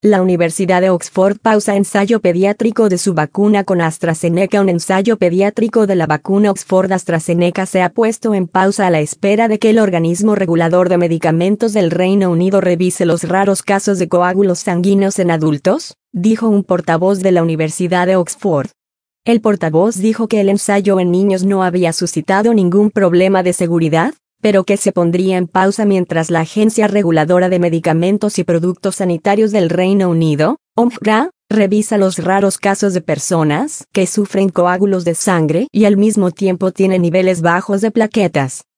La Universidad de Oxford pausa ensayo pediátrico de su vacuna con AstraZeneca. Un ensayo pediátrico de la vacuna Oxford AstraZeneca se ha puesto en pausa a la espera de que el organismo regulador de medicamentos del Reino Unido revise los raros casos de coágulos sanguíneos en adultos, dijo un portavoz de la Universidad de Oxford. El portavoz dijo que el ensayo en niños no había suscitado ningún problema de seguridad, pero que se pondría en pausa mientras la Agencia Reguladora de Medicamentos y Productos Sanitarios del Reino Unido, (OMPRA), revisa los raros casos de personas que sufren coágulos de sangre y al mismo tiempo tienen niveles bajos de plaquetas.